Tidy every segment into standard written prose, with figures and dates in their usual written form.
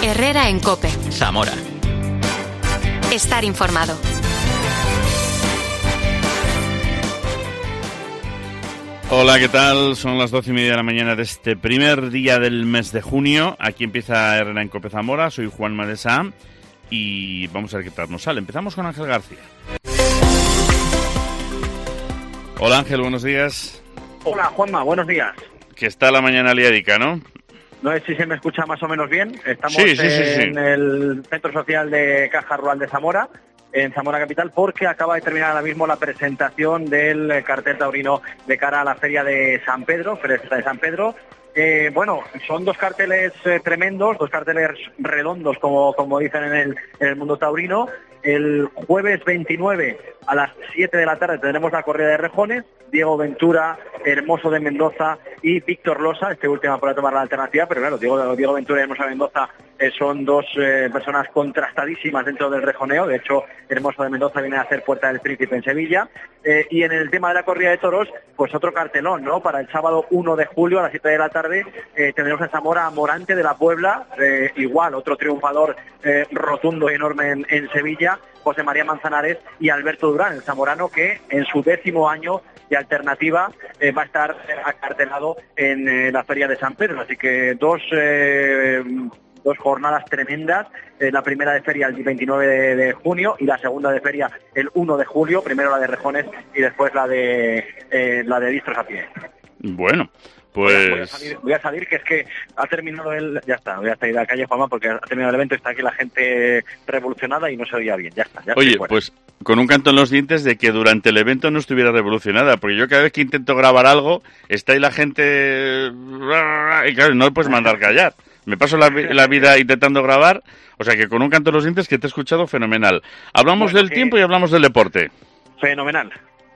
Herrera en COPE. Zamora. Estar informado. Hola, ¿qué tal? Son las 12:30 de la mañana de este primer día del mes de junio. Aquí empieza Herrera en COPE Zamora. Soy Juan Madesa y vamos a ver qué tal nos sale. Empezamos con Ángel García. Hola Ángel, buenos días. Hola Juanma, buenos días. Que está la mañana liadica, ¿no? No sé si se me escucha más o menos bien. Estamos Sí. en el Centro Social de Caja Rural de Zamora, en Zamora Capital, porque acaba de terminar ahora mismo la presentación del cartel taurino de cara a la Feria de San Pedro, Feria de San Pedro. Bueno, son dos carteles tremendos, dos carteles redondos, como dicen en el mundo taurino. El jueves 29 a las 7 de la tarde tendremos la corrida de rejones. Diego Ventura, Hermoso de Mendoza y Víctor Losa, este último para tomar la alternativa, pero claro, Diego Ventura y Hermoso de Mendoza son dos personas contrastadísimas dentro del rejoneo. De hecho, Hermoso de Mendoza viene a hacer Puerta del Príncipe en Sevilla. Y en el tema de la corrida de toros, pues otro cartelón, ¿no? Para el sábado 1 de julio a las 7 de la tarde tendremos en Zamora a Morante de la Puebla, igual otro triunfador rotundo y enorme en Sevilla, José María Manzanares y Alberto Durán, el zamorano, que en su 10º año de alternativa va a estar acartelado en la Feria de San Pedro. Así que dos jornadas tremendas, la primera de feria el 29 de junio y la segunda de feria el 1 de julio, primero la de rejones y después la de distros a pie. Bueno, pues... Voy a salir, que es que ha terminado Ya está, voy a salir a la calle, Juanma, porque ha terminado el evento, está aquí la gente revolucionada y no se oía bien, ya está. Oye, pues con un canto en los dientes de que durante el evento no estuviera revolucionada, porque yo cada vez que intento grabar algo, está ahí la gente... y claro, no puedes mandar callar. Me paso la vida intentando grabar, o sea que con un canto en los dientes que te he escuchado fenomenal. Hablamos del tiempo y hablamos del deporte. Fenomenal.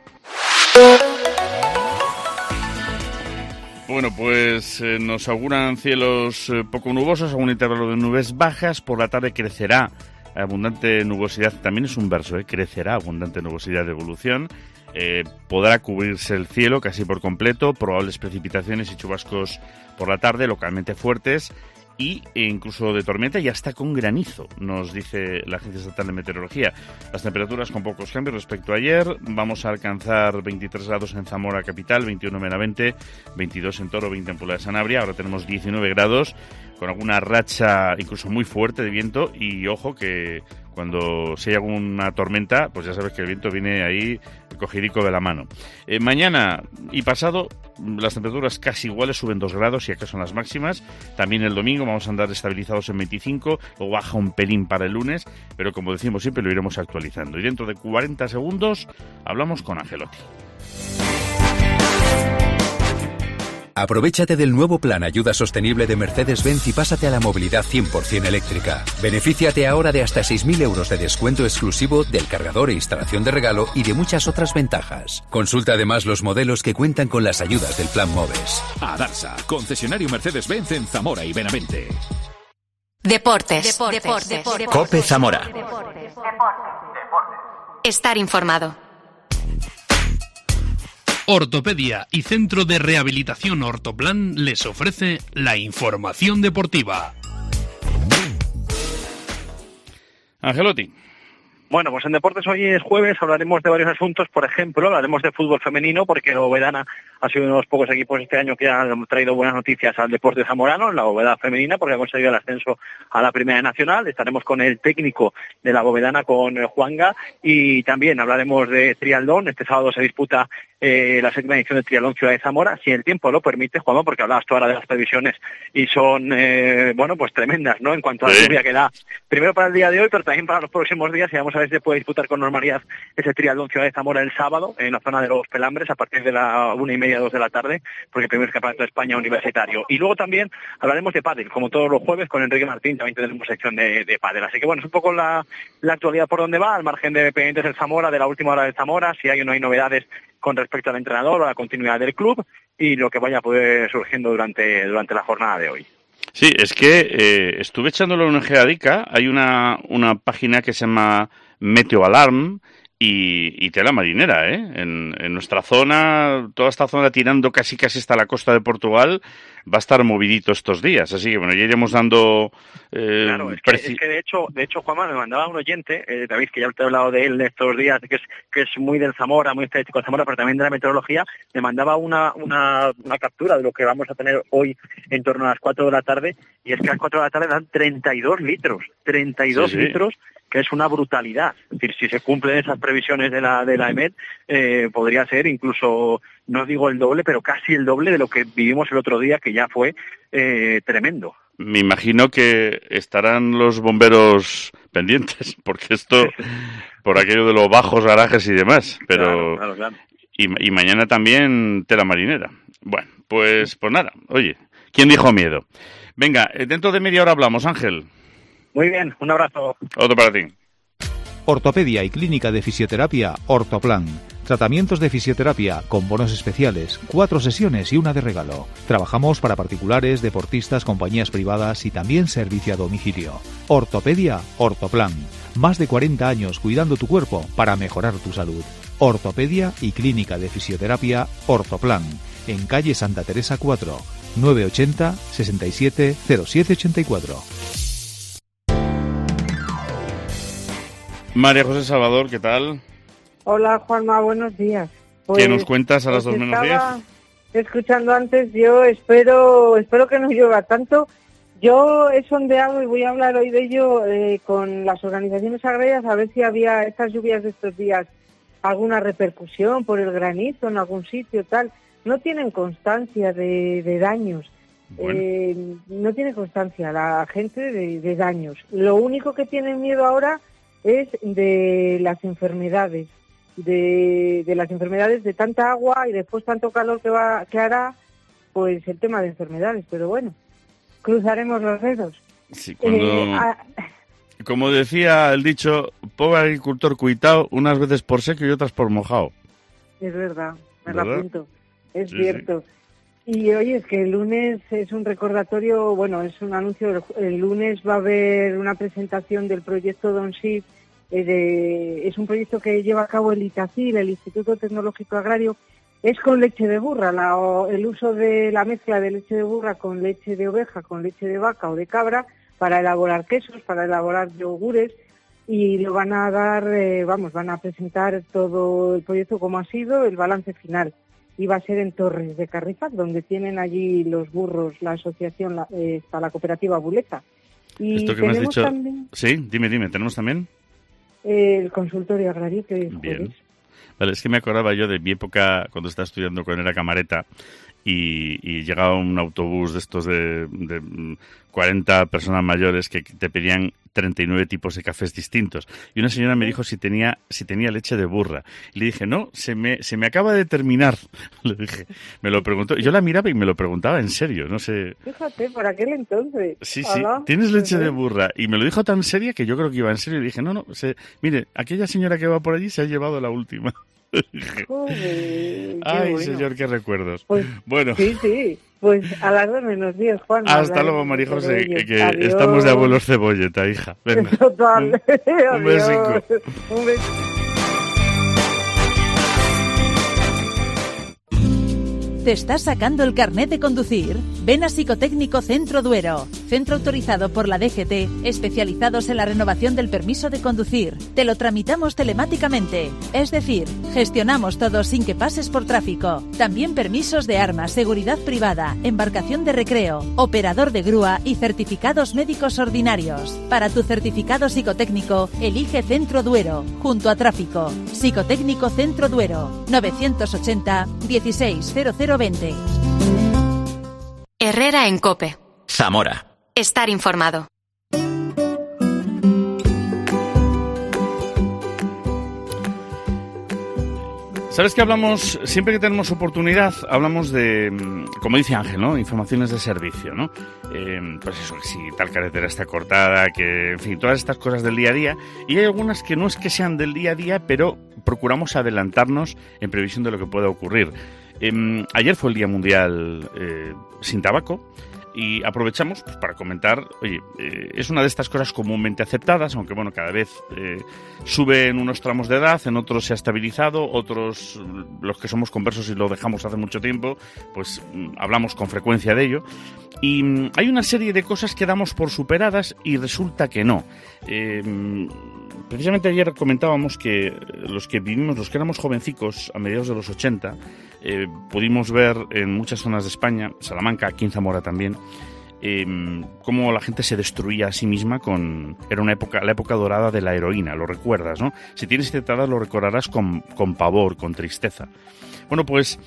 Bueno, pues nos auguran cielos poco nubosos, algún intervalo de nubes bajas. Por la tarde crecerá abundante nubosidad, también es un verso, crecerá abundante nubosidad de evolución. Podrá cubrirse el cielo casi por completo, probables precipitaciones y chubascos por la tarde, localmente fuertes, e incluso de tormenta y hasta con granizo, nos dice la Agencia Estatal de Meteorología. Las temperaturas con pocos cambios respecto a ayer. Vamos a alcanzar 23 grados en Zamora capital, 21 en Benavente, 22 en Toro, 20 en Puebla de Sanabria. Ahora tenemos 19 grados, con alguna racha incluso muy fuerte de viento. Y ojo que cuando si hay alguna tormenta, pues ya sabes que el viento viene ahí cogidico de la mano. Mañana y pasado las temperaturas casi iguales, suben 2 grados si acaso en las máximas. También el domingo vamos a andar estabilizados en 25, luego baja un pelín para el lunes, pero como decimos siempre lo iremos actualizando. Y dentro de 40 segundos hablamos con Angelotti. Aprovéchate del nuevo plan Ayuda Sostenible de Mercedes-Benz y pásate a la movilidad 100% eléctrica. Benefíciate ahora de hasta 6.000 euros de descuento exclusivo del cargador e instalación de regalo y de muchas otras ventajas. Consulta además los modelos que cuentan con las ayudas del plan MOVES. Adarsa, concesionario Mercedes-Benz en Zamora y Benavente. Deportes. COPE Zamora. Estar informado. Ortopedia y Centro de Rehabilitación Ortoplan les ofrece la información deportiva. Angelotti. Bueno, pues en deportes hoy es jueves, hablaremos de varios asuntos. Por ejemplo, hablaremos de fútbol femenino, porque la Bóvedana ha sido uno de los pocos equipos este año que han traído buenas noticias al deporte zamorano, la Bóveda femenina, porque ha conseguido el ascenso a la Primera Nacional. Estaremos con el técnico de la Bóvedana, con Juanga, y también hablaremos de triatlón. Este sábado se disputa la 7ª edición del Triatlón Ciudad de Zamora, si el tiempo lo permite, Juanma, porque hablabas tú ahora de las previsiones y son, pues tremendas, ¿no? En cuanto a la lluvia que da, primero para el día de hoy, pero también para los próximos días, y vamos a ver si se puede disputar con normalidad ese Triatlón Ciudad de Zamora el sábado, en la zona de los Pelambres, a partir de la 1:30, 2 de la tarde, porque el primer campeonato de España universitario. Y luego también hablaremos de pádel, como todos los jueves, con Enrique Martín, también tendremos sección de pádel. Así que bueno, es un poco la actualidad por donde va, al margen de pendientes del Zamora, de la última hora del Zamora, si hay o no hay novedades con respecto al entrenador o a la continuidad del club y lo que vaya a poder surgiendo durante la jornada de hoy. Sí, es que estuve echándole una ojeadica. Hay una página que se llama Meteo Alarm y tela marinera, ¿eh? En nuestra zona, toda esta zona tirando casi hasta la costa de Portugal, va a estar movidito estos días, así que bueno, ya iremos dando... Claro, es que de hecho, Juanma, me mandaba un oyente, David, que ya te he hablado de él estos días, que es muy del Zamora, muy estadístico del Zamora, pero también de la meteorología, me mandaba una captura de lo que vamos a tener hoy en torno a las 4 de la tarde, y es que a las 4 de la tarde dan 32 litros, litros, que es una brutalidad. Es decir, si se cumplen esas previsiones de la EMET, podría ser incluso, no digo el doble, pero casi el doble de lo que vivimos el otro día, que ya fue tremendo. Me imagino que estarán los bomberos pendientes, porque esto, por aquello de los bajos garajes y demás, pero claro. Y mañana también tela marinera. Bueno, pues nada, oye, ¿quién dijo miedo? Venga, dentro de media hora hablamos, Ángel. Muy bien, un abrazo. Otro para ti. Ortopedia y Clínica de Fisioterapia Ortoplan. Tratamientos de fisioterapia con bonos especiales, 4 sesiones y una de regalo. Trabajamos para particulares, deportistas, compañías privadas y también servicio a domicilio. Ortopedia Ortoplan. Más de 40 años cuidando tu cuerpo para mejorar tu salud. Ortopedia y Clínica de Fisioterapia Ortoplan. En calle Santa Teresa 4, 980 67 0784. María José Salvador, ¿qué tal? Hola, Juanma, buenos días. Pues, ¿qué nos cuentas a las 2 menos 10? Escuchando antes, yo espero que no llueva tanto. Yo he sondeado y voy a hablar hoy de ello con las organizaciones agrarias, a ver si había estas lluvias de estos días alguna repercusión por el granizo en algún sitio, tal. No tienen constancia de daños. Bueno. No tiene constancia la gente de daños. Lo único que tienen miedo ahora es de las enfermedades, de las enfermedades de tanta agua y después tanto calor que hará, pues el tema de enfermedades. Pero bueno, cruzaremos los dedos. Sí, como decía el dicho, pobre agricultor cuitao, unas veces por seco y otras por mojado. Es verdad, me lo apunto. Es cierto. Sí. Y oye, es que el lunes es un recordatorio, bueno, es un anuncio, el lunes va a haber una presentación del proyecto DONSIP, es un proyecto que lleva a cabo el ITACIL, el Instituto Tecnológico Agrario, es con leche de burra, el uso de la mezcla de leche de burra con leche de oveja, con leche de vaca o de cabra, para elaborar quesos, para elaborar yogures, y lo van a dar, van a presentar todo el proyecto como ha sido, el balance final. Y va a ser en Torres de Carrizal, donde tienen allí los burros, la asociación, la cooperativa Buleta. Y esto que me has dicho, también, sí, dime, ¿tenemos también? El consultorio agrario que es bien. Vale, es que me acordaba yo de mi época cuando estaba estudiando cuando era camareta y llegaba un autobús de estos de 40 personas mayores que te pedían 39 tipos de cafés distintos. Y una señora me dijo si tenía leche de burra. Y le dije, no, se me acaba de terminar. Le dije, me lo preguntó. Yo la miraba y me lo preguntaba en serio, no sé. Fíjate, por aquel entonces. Sí, tienes leche de burra. Y me lo dijo tan seria que yo creo que iba en serio. Y le dije, no, mire, aquella señora que va por allí se ha llevado la última. Joder, ay, bueno. Señor, qué recuerdos. Pues, bueno. Sí. Pues a las 2 menos 10, Juan. Hasta luego, María José, que estamos de abuelos cebolleta, hija. Venga. Total. Un besico. Un beso. ¿Te estás sacando el carnet de conducir? Ven a Psicotécnico Centro Duero, centro autorizado por la DGT, especializados en la renovación del permiso de conducir. Te lo tramitamos telemáticamente, es decir, gestionamos todo sin que pases por tráfico. También permisos de armas, seguridad privada, embarcación de recreo, operador de grúa y certificados médicos ordinarios. Para tu certificado psicotécnico, elige Centro Duero, junto a tráfico. Psicotécnico Centro Duero, 980 160020. Herrera en COPE. Zamora. Estar informado. ¿Sabes que hablamos, siempre que tenemos oportunidad, hablamos de, como dice Ángel, ¿no? Informaciones de servicio, ¿no? Pues eso, si tal carretera está cortada, que, en fin, todas estas cosas del día a día. Y hay algunas que no es que sean del día a día, pero procuramos adelantarnos en previsión de lo que pueda ocurrir. Ayer fue el Día Mundial sin Tabaco y aprovechamos pues, para comentar, oye, es una de estas cosas comúnmente aceptadas, aunque bueno, cada vez sube en unos tramos de edad, en otros se ha estabilizado, otros, los que somos conversos y lo dejamos hace mucho tiempo, pues hablamos con frecuencia de ello. Y hay una serie de cosas que damos por superadas y resulta que no. Precisamente ayer comentábamos que los que éramos jovencicos a mediados de los 80, pudimos ver en muchas zonas de España, Salamanca, aquí en Zamora también, cómo la gente se destruía a sí misma era una época, la época dorada de la heroína, lo recuerdas, ¿no? Si tienes esta edad lo recordarás con pavor, con tristeza. Bueno, pues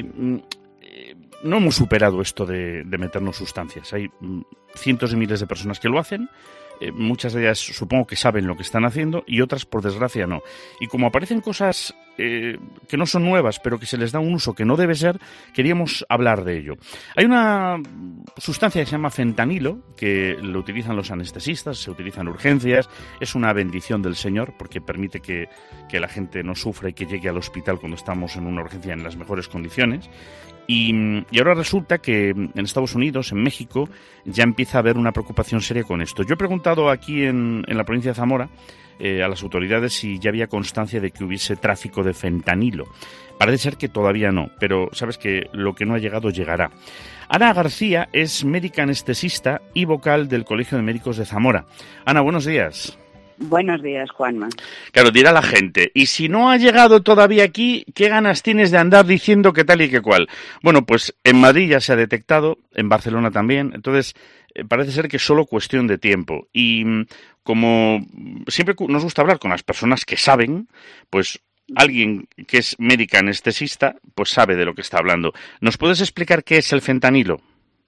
no hemos superado esto de meternos sustancias. Hay cientos de miles de personas que lo hacen. Muchas de ellas supongo que saben lo que están haciendo y otras, por desgracia, no. Y como aparecen cosas que no son nuevas, pero que se les da un uso que no debe ser, queríamos hablar de ello. Hay una sustancia que se llama fentanilo, que lo utilizan los anestesistas, se utiliza en urgencias. Es una bendición del Señor porque permite que la gente no sufra y que llegue al hospital cuando estamos en una urgencia en las mejores condiciones. Y ahora resulta que en Estados Unidos, en México, ya empieza a haber una preocupación seria con esto. Yo he preguntado aquí en la provincia de Zamora a las autoridades si ya había constancia de que hubiese tráfico de fentanilo. Parece ser que todavía no, pero sabes que lo que no ha llegado llegará. Ana García es médica anestesista y vocal del Colegio de Médicos de Zamora. Ana, buenos días. Buenos días, Juanma. Claro, dirá la gente, y si no ha llegado todavía aquí, ¿qué ganas tienes de andar diciendo que tal y que cual? Bueno, pues en Madrid ya se ha detectado, en Barcelona también, entonces parece ser que es solo cuestión de tiempo. Y como siempre nos gusta hablar con las personas que saben, pues alguien que es médica anestesista, pues sabe de lo que está hablando. ¿Nos puedes explicar qué es el fentanilo?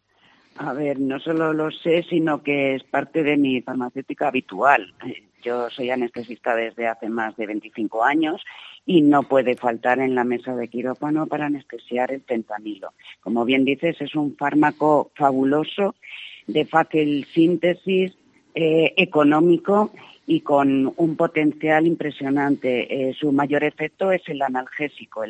A ver, no solo lo sé, sino que es parte de mi farmacéutica habitual. Yo soy anestesista desde hace más de 25 años y no puede faltar en la mesa de quirófano para anestesiar el fentanilo. Como bien dices, es un fármaco fabuloso, de fácil síntesis, económico y con un potencial impresionante. Su mayor efecto es el analgésico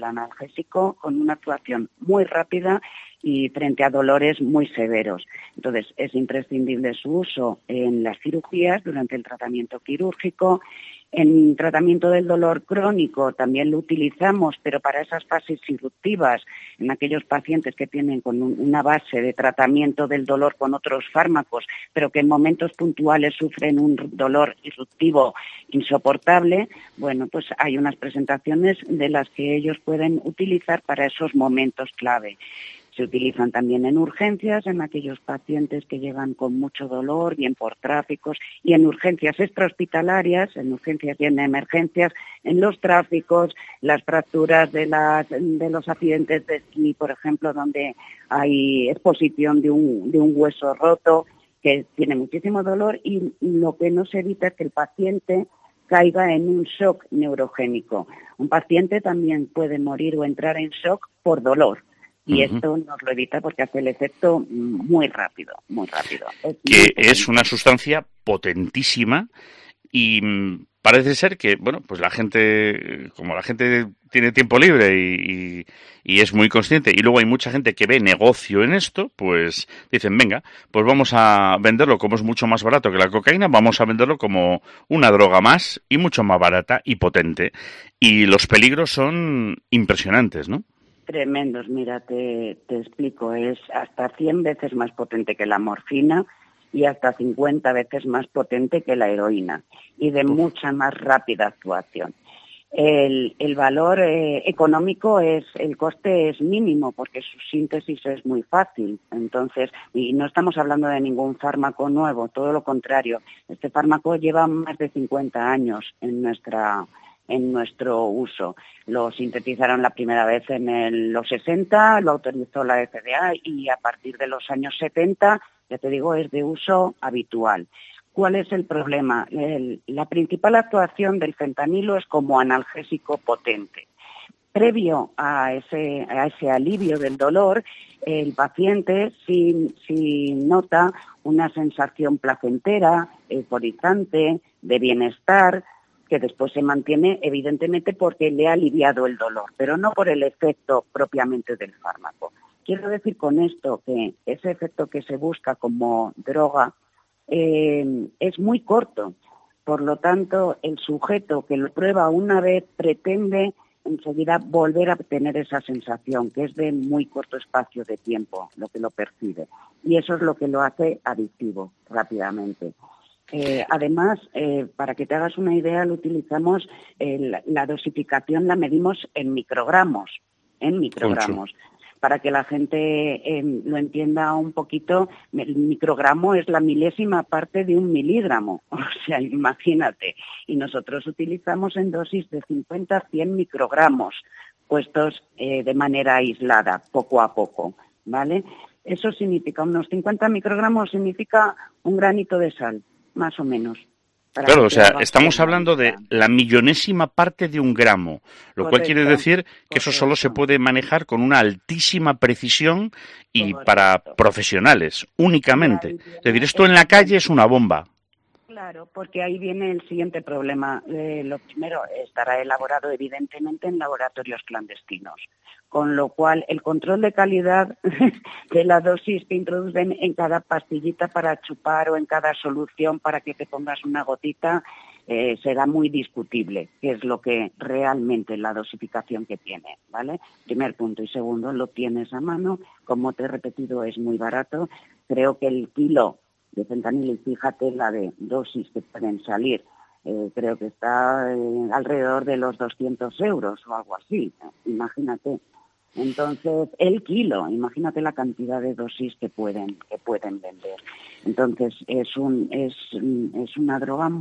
con una actuación muy rápida y frente a dolores muy severos. Entonces, es imprescindible su uso en las cirugías, durante el tratamiento quirúrgico. En tratamiento del dolor crónico también lo utilizamos, pero para esas fases irruptivas, en aquellos pacientes que tienen con una base de tratamiento del dolor con otros fármacos, pero que en momentos puntuales sufren un dolor irruptivo insoportable, bueno, pues hay unas presentaciones de las que ellos pueden utilizar para esos momentos clave. Se utilizan también en urgencias, en aquellos pacientes que llegan con mucho dolor, bien por tráficos, y en urgencias extrahospitalarias, en urgencias y en emergencias, en los tráficos, las fracturas de los accidentes de esquí, por ejemplo, donde hay exposición de un hueso roto, que tiene muchísimo dolor, y lo que no se evita es que el paciente caiga en un shock neurogénico. Un paciente también puede morir o entrar en shock por dolor. Y esto nos lo evita porque hace el efecto muy rápido, muy rápido. Es una sustancia potentísima y parece ser que, bueno, pues la gente, como la gente tiene tiempo libre y es muy consciente, y luego hay mucha gente que ve negocio en esto, pues dicen, venga, pues vamos a venderlo como es mucho más barato que la cocaína, vamos a venderlo como una droga más y mucho más barata y potente. Y los peligros son impresionantes, ¿no? Tremendos, mira, te explico, es hasta 100 veces más potente que la morfina y hasta 50 veces más potente que la heroína y de mucha más rápida actuación. El valor económico el coste es mínimo porque su síntesis es muy fácil, entonces, y no estamos hablando de ningún fármaco nuevo, todo lo contrario, este fármaco lleva más de 50 años en nuestro uso. Lo sintetizaron la primera vez en los 60, lo autorizó la FDA y a partir de los años 70, ya te digo, es de uso habitual. ¿Cuál es el problema? La principal actuación del fentanilo es como analgésico potente. Previo a ese alivio del dolor, el paciente si nota una sensación placentera, euforizante, de bienestar, que después se mantiene evidentemente porque le ha aliviado el dolor, pero no por el efecto propiamente del fármaco. Quiero decir con esto que ese efecto que se busca como droga es muy corto. Por lo tanto, el sujeto que lo prueba una vez pretende enseguida volver a tener esa sensación, que es de muy corto espacio de tiempo, lo que lo percibe. Y eso es lo que lo hace adictivo rápidamente. Además, para que te hagas una idea, lo utilizamos, la dosificación la medimos en microgramos. Para que la gente lo entienda un poquito, el microgramo es la milésima parte de un miligramo, o sea, imagínate. Y nosotros utilizamos en dosis de 50 a 100 microgramos, puestos de manera aislada, poco a poco, ¿vale? Eso significa, unos 50 microgramos significa un granito de sal, más o menos. Claro, o sea, estamos hablando de la millonésima parte de un gramo, lo cual quiere decir que eso solo se puede manejar con una altísima precisión y para profesionales, únicamente. Es decir, esto en la calle es una bomba. Claro, porque ahí viene el siguiente problema. Lo primero, estará elaborado evidentemente en laboratorios clandestinos, con lo cual el control de calidad de la dosis que introducen en cada pastillita para chupar o en cada solución para que te pongas una gotita será muy discutible, que es lo que realmente la dosificación que tiene, ¿vale? Primer punto. Y segundo, lo tienes a mano, como te he repetido, es muy barato. Creo que el kilo de fentanilo, y fíjate la de dosis que pueden salir, creo que está alrededor de los 200 euros o algo así, imagínate. Entonces, el kilo, imagínate la cantidad de dosis que pueden vender. Entonces, es una droga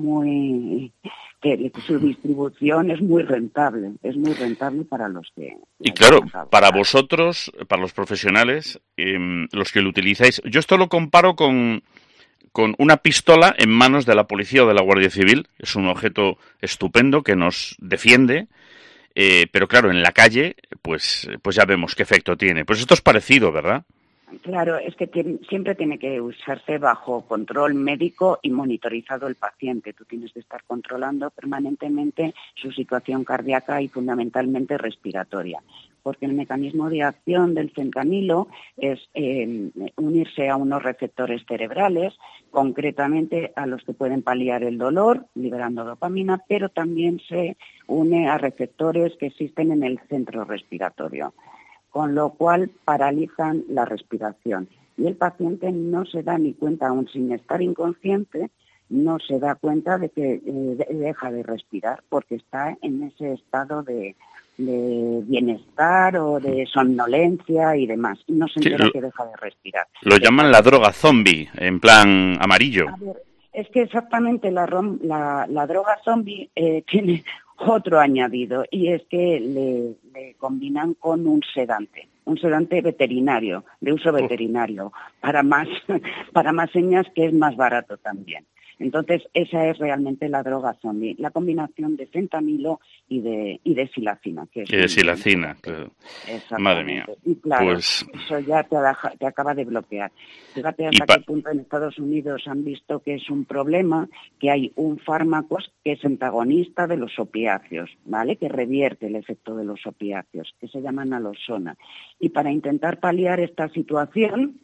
que su distribución es muy rentable para los que... Y claro, para vosotros, para los profesionales, los que lo utilizáis, yo esto lo comparo con una pistola en manos de la policía o de la Guardia Civil. Es un objeto estupendo que nos defiende, pero claro, en la calle, pues ya vemos qué efecto tiene. Pues esto es parecido, ¿verdad? Claro, es que siempre tiene que usarse bajo control médico y monitorizado el paciente. Tú tienes que estar controlando permanentemente su situación cardíaca y fundamentalmente respiratoria, porque el mecanismo de acción del fentanilo es unirse a unos receptores cerebrales, concretamente a los que pueden paliar el dolor, liberando dopamina, pero también se une a receptores que existen en el centro respiratorio, con lo cual paralizan la respiración. Y el paciente no se da ni cuenta, aún sin estar inconsciente, no se da cuenta de que deja de respirar porque está en ese estado de bienestar o de somnolencia y demás. Y no se entera que deja de respirar. Lo llaman la droga zombie, en plan amarillo. A ver, es que exactamente la droga zombie tiene otro añadido, y es que le combinan con un sedante veterinario, de uso veterinario, para más señas, que es más barato también. Entonces, esa es realmente la droga zombie, la combinación de fentanilo y de silacina. Claro. Madre mía. Y claro, pues... eso ya te acaba de bloquear. Fíjate hasta qué punto en Estados Unidos han visto que es un problema, que hay un fármaco que es antagonista de los opiáceos, ¿vale? Que revierte el efecto de los opiáceos, que se llama naloxona. Y para intentar paliar esta situación,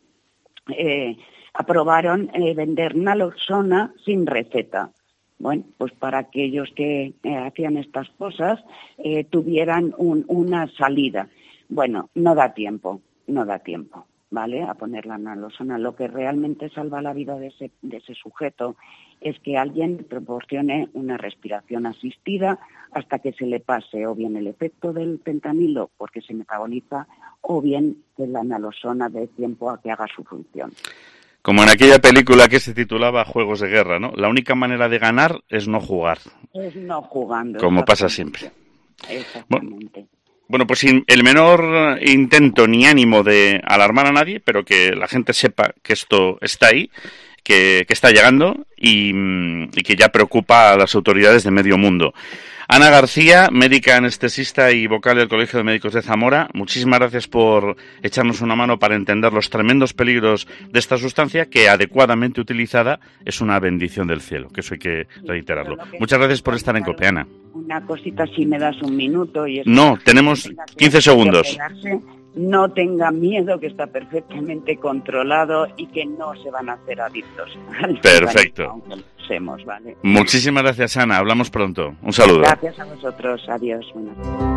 aprobaron vender naloxona sin receta. Bueno, pues para aquellos que hacían estas cosas tuvieran una salida. Bueno, no da tiempo, ¿vale? A poner la naloxona. Lo que realmente salva la vida de ese sujeto es que alguien proporcione una respiración asistida hasta que se le pase o bien el efecto del fentanilo porque se metaboliza, o bien que la naloxona dé tiempo a que haga su función. Como en aquella película que se titulaba Juegos de Guerra, ¿no? La única manera de ganar es no jugar. Es no jugando. Como pasa siempre. Exactamente. Bueno, pues sin el menor intento ni ánimo de alarmar a nadie, pero que la gente sepa que esto está ahí, que está llegando y que ya preocupa a las autoridades de medio mundo. Ana García, médica anestesista y vocal del Colegio de Médicos de Zamora, muchísimas gracias por echarnos una mano para entender los tremendos peligros de esta sustancia, que adecuadamente utilizada es una bendición del cielo, que eso hay que reiterarlo. Muchas gracias por estar en COPE, Ana. Una cosita, si me das un minuto. Y no, tenemos 15 segundos. no tengan miedo, que está perfectamente controlado y que no se van a hacer adictos. Perfecto. Aunque lo usemos, ¿vale? Muchísimas gracias, Ana. Hablamos pronto. Un saludo. Gracias a vosotros. Adiós. Buenas noches.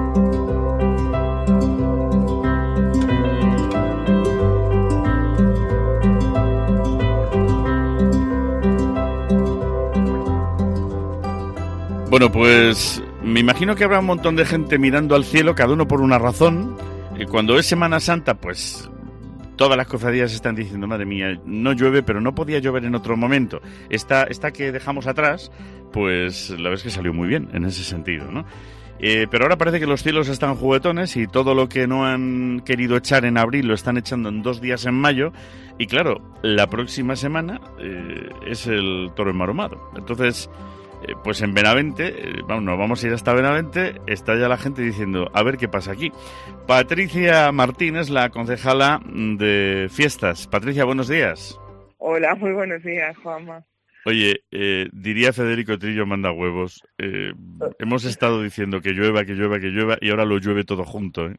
Bueno, pues me imagino que habrá un montón de gente mirando al cielo, cada uno por una razón. Y cuando es Semana Santa, pues todas las cofradías están diciendo, madre mía, no llueve, pero no podía llover en otro momento. Esta que dejamos atrás, pues la verdad es que salió muy bien en ese sentido, ¿no? Pero ahora parece que los cielos están juguetones y todo lo que no han querido echar en abril lo están echando en 2 días en mayo. Y claro, la próxima semana es el Toro Enmaromado. Entonces, pues en Benavente, vamos a ir hasta Benavente, está ya la gente diciendo, a ver qué pasa aquí. Patricia Martínez, la concejala de fiestas. Patricia, buenos días. Hola, muy buenos días, Juanma. Oye, diría Federico Trillo manda huevos. Hemos estado diciendo que llueva y ahora lo llueve todo junto, ¿eh?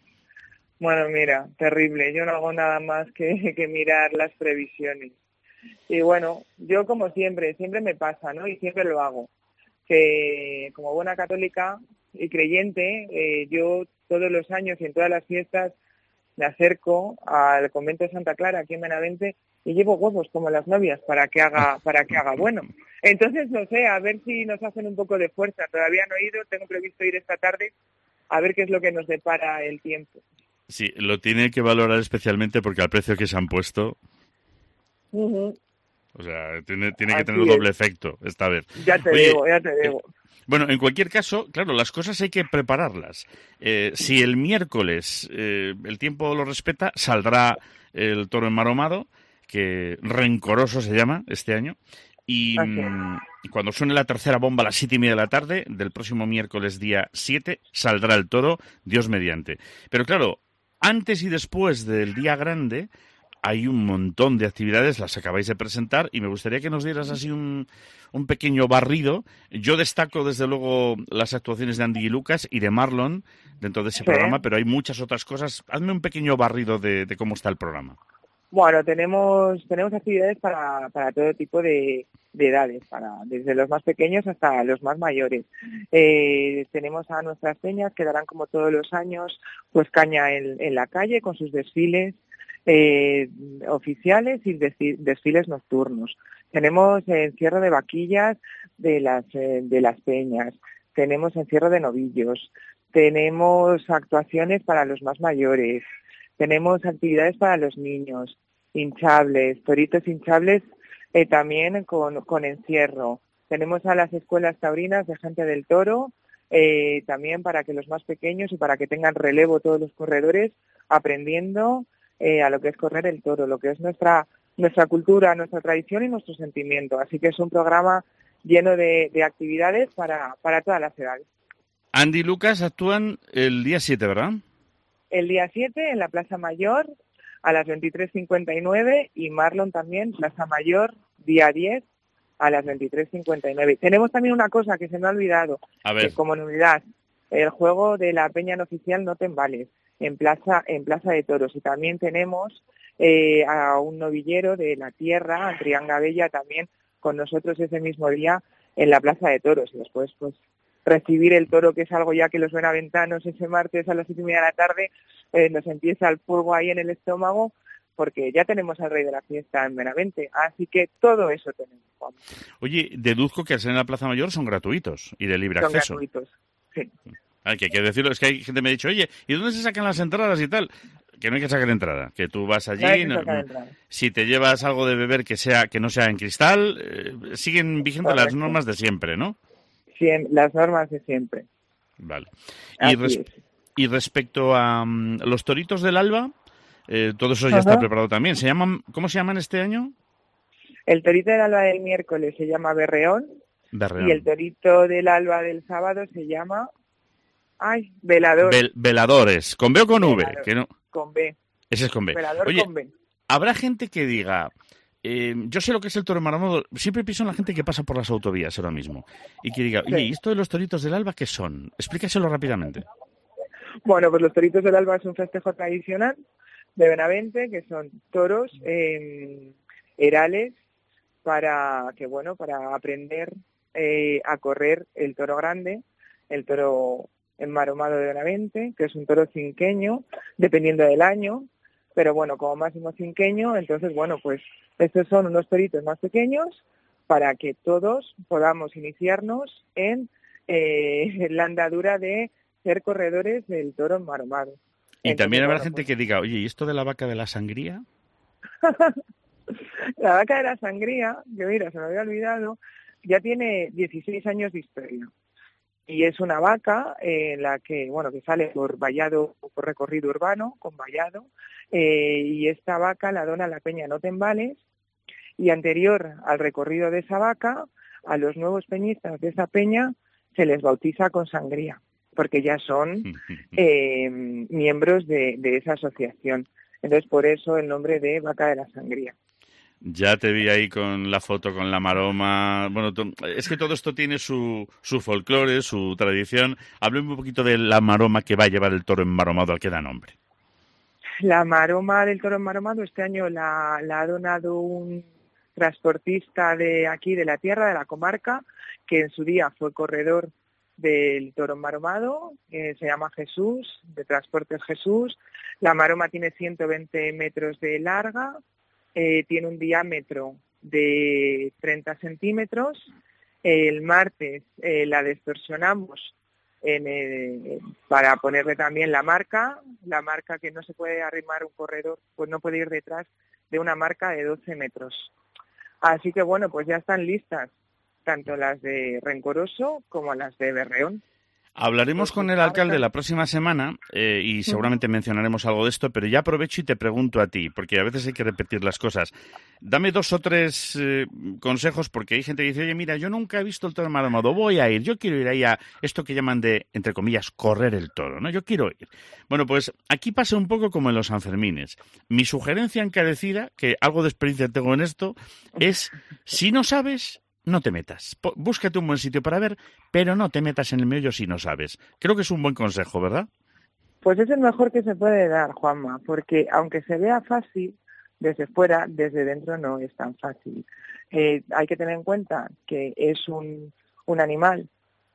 Bueno, mira, terrible. Yo no hago nada más que mirar las previsiones. Y bueno, yo como siempre me pasa, ¿no? Y siempre lo hago. Que como buena católica y creyente, yo todos los años y en todas las fiestas me acerco al convento de Santa Clara aquí en Benavente y llevo huevos como las novias para que haga bueno. Entonces, no sé, a ver si nos hacen un poco de fuerza. Todavía no he ido, tengo previsto ir esta tarde a ver qué es lo que nos depara el tiempo. Sí, lo tiene que valorar especialmente porque al precio que se han puesto... Uh-huh. O sea, tiene que tener doble efecto esta vez. Ya te digo. Bueno, en cualquier caso, claro, las cosas hay que prepararlas. Si el miércoles el tiempo lo respeta, saldrá el Toro Enmaromado, que rencoroso se llama este año. Y cuando suene la tercera bomba a las 7:30 de la tarde del próximo miércoles día 7, saldrá el toro, Dios mediante. Pero claro, antes y después del día grande hay un montón de actividades, las acabáis de presentar, y me gustaría que nos dieras así un pequeño barrido. Yo destaco, desde luego, las actuaciones de Andy y Lucas y de Marlon dentro de ese programa, pero hay muchas otras cosas. Hazme un pequeño barrido de cómo está el programa. Bueno, tenemos actividades para todo tipo de edades, desde los más pequeños hasta los más mayores. Tenemos a nuestras peñas que darán, como todos los años, pues caña en la calle con sus desfiles oficiales y desfiles nocturnos. Tenemos encierro de vaquillas de las peñas, tenemos encierro de novillos, tenemos actuaciones para los más mayores, tenemos actividades para los niños, hinchables, toritos hinchables también con encierro. Tenemos a las escuelas taurinas de gente del toro, también para que los más pequeños y para que tengan relevo todos los corredores aprendiendo a lo que es correr el toro, lo que es nuestra cultura, nuestra tradición y nuestro sentimiento. Así que es un programa lleno de actividades para todas las edades. Andy y Lucas actúan el día 7, ¿verdad? El día 7 en la Plaza Mayor a las 23:59 y Marlon también, Plaza Mayor, día 10 a las 23:59. Tenemos también una cosa que se me ha olvidado, como novedad, el juego de la peña no oficial No Te Embales en Plaza de Toros, y también tenemos a un novillero de la tierra, a Trianga Bella, también con nosotros ese mismo día en la Plaza de Toros, y después pues recibir el toro, que es algo ya que los benaventanos ese martes a las 7:30 de la tarde nos empieza el fuego ahí en el estómago, porque ya tenemos al rey de la fiesta en Benavente, así que todo eso tenemos, Juan. Oye, deduzco que al ser en la Plaza Mayor son gratuitos y de libre acceso. Son gratuitos, sí. Hay que decirlo, es que hay gente que me ha dicho, oye, ¿y dónde se sacan las entradas y tal? Que no hay que sacar entrada, que tú vas allí, si te llevas algo de beber que no sea en cristal, siguen vigentes las normas de siempre, ¿no? Sí, las normas de siempre. Vale. Y respecto a los toritos del Alba, todo eso ya está preparado también. ¿Cómo se llaman este año? El torito del Alba del miércoles se llama Berreón. Y el torito del Alba del sábado se llama... Velador. Veladores. ¿Con B o con V? Que no... Con B. Ese es con B. Velador. Oye, con B. Habrá gente que diga... yo sé lo que es el toro enmaromado. Siempre pienso en la gente que pasa por las autovías ahora mismo. Y que diga, oye, ¿y esto de los toritos del Alba qué son? Explícaselo rápidamente. Bueno, pues los toritos del Alba es un festejo tradicional de Benavente, que son toros herales para aprender a correr el toro grande, el toro enmaromado de Benavente, que es un toro cinqueño, dependiendo del año, pero bueno, como máximo cinqueño. Entonces, bueno, pues estos son unos toritos más pequeños para que todos podamos iniciarnos en la andadura de ser corredores del toro enmaromado. Y entonces, también habrá bueno, gente que diga, oye, ¿y esto de la vaca de la sangría? La vaca de la sangría, que mira, se me había olvidado, ya tiene 16 años de historia. Y es una vaca la que, bueno, que sale por vallado, por recorrido urbano, con vallado, y esta vaca la dona la Peña Notembales, y anterior al recorrido de esa vaca, a los nuevos peñistas de esa peña se les bautiza con sangría, porque ya son miembros de esa asociación. Entonces, por eso el nombre de vaca de la sangría. Ya te vi ahí con la foto, con la maroma. Bueno, es que todo esto tiene su folclore, su tradición. Háblame un poquito de la maroma que va a llevar el toro enmaromado al que da nombre. La maroma del toro enmaromado este año la ha donado un transportista de aquí, de la tierra, de la comarca, que en su día fue corredor del toro enmaromado, se llama Jesús, de Transportes Jesús. La maroma tiene 120 metros de larga, tiene un diámetro de 30 centímetros. El martes la distorsionamos para ponerle también la marca que no se puede arrimar un corredor, pues no puede ir detrás de una marca de 12 metros. Así que bueno, pues ya están listas, tanto las de Rencoroso como las de Berreón. Hablaremos con el alcalde la próxima semana y seguramente mencionaremos algo de esto, pero ya aprovecho y te pregunto a ti, porque a veces hay que repetir las cosas. Dame 2 o 3 consejos, porque hay gente que dice, oye, mira, yo nunca he visto el toro enmaromado, voy a ir, yo quiero ir ahí a esto que llaman de, entre comillas, correr el toro, ¿no? Yo quiero ir. Bueno, pues aquí pasa un poco como en los Sanfermines. Mi sugerencia encarecida, que algo de experiencia tengo en esto, es, si no sabes, no te metas. Búscate un buen sitio para ver, pero no te metas en el medio si no sabes. Creo que es un buen consejo, ¿verdad? Pues es el mejor que se puede dar, Juanma, porque aunque se vea fácil desde fuera, desde dentro no es tan fácil. Hay que tener en cuenta que es un animal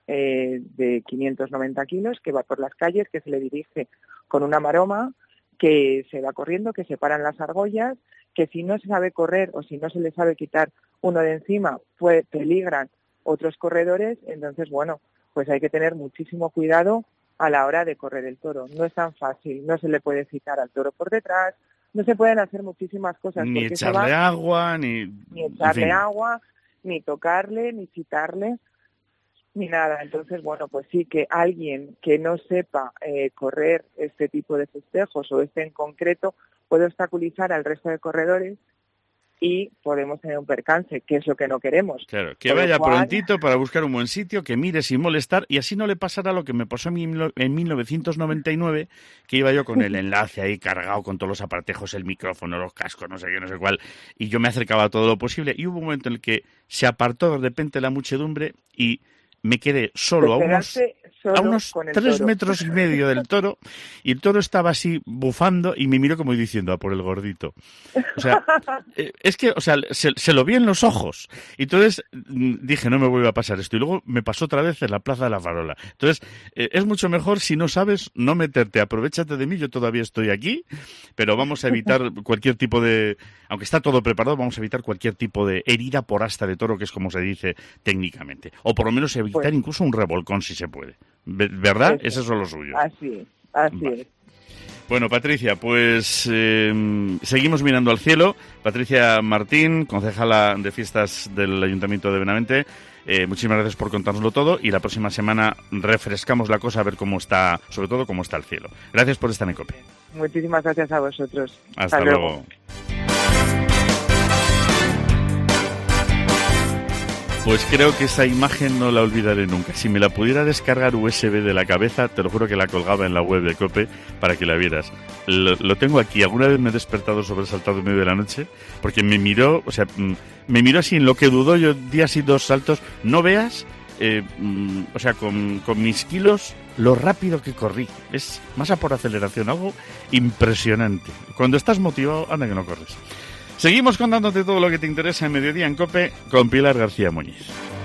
de 590 kilos que va por las calles, que se le dirige con una maroma, que se va corriendo, que se paran las argollas, que si no se sabe correr o si no se le sabe quitar uno de encima, pues peligran otros corredores. Entonces, bueno, pues hay que tener muchísimo cuidado a la hora de correr el toro. No es tan fácil, no se le puede citar al toro por detrás, no se pueden hacer muchísimas cosas. Ni echarle agua, ni echarle agua, ni tocarle, ni citarle, ni nada. Entonces, bueno, pues sí que alguien que no sepa correr este tipo de festejos o este en concreto puede obstaculizar al resto de corredores y podemos tener un percance, que es lo que no queremos. Claro, que vaya prontito para buscar un buen sitio, que mire sin molestar, y así no le pasará lo que me pasó a mí en 1999, que iba yo con el enlace ahí cargado con todos los apartejos, el micrófono, los cascos, no sé qué, no sé cuál, y yo me acercaba a todo lo posible, y hubo un momento en el que se apartó de repente la muchedumbre y me quedé solo a unos 3 metros y medio del toro, y el toro estaba así bufando y me miró como diciendo, a por el gordito. O sea, es que, o sea, se lo vi en los ojos. Y entonces dije, no me vuelve a pasar esto. Y luego me pasó otra vez en la Plaza de la Farola. Entonces, es mucho mejor, si no sabes, no meterte. Aprovéchate de mí, yo todavía estoy aquí, pero vamos a evitar cualquier tipo de... Aunque está todo preparado, vamos a evitar cualquier tipo de herida por asta de toro, que es como se dice técnicamente. O por lo menos evitar incluso un revolcón, si se puede. ¿Verdad? Eso es lo suyo. Así es. Bueno, Patricia, pues seguimos mirando al cielo. Patricia Martín, concejala de fiestas del Ayuntamiento de Benavente, muchísimas gracias por contárnoslo todo, y la próxima semana refrescamos la cosa a ver cómo está, sobre todo cómo está el cielo. Gracias por estar en COPE. Muchísimas gracias a vosotros. Hasta luego. Pues creo que esa imagen no la olvidaré nunca. Si me la pudiera descargar USB de la cabeza, te lo juro que la colgaba en la web de COPE para que la vieras. Lo tengo aquí. Alguna vez me he despertado sobresaltado en medio de la noche porque me miró, o sea, me miró así en lo que dudó. Yo di así 2 saltos. No veas, o sea, con mis kilos lo rápido que corrí. Es masa por aceleración, algo impresionante. Cuando estás motivado, anda que no corres. Seguimos contándote todo lo que te interesa en Mediodía en COPE con Pilar García Muñiz.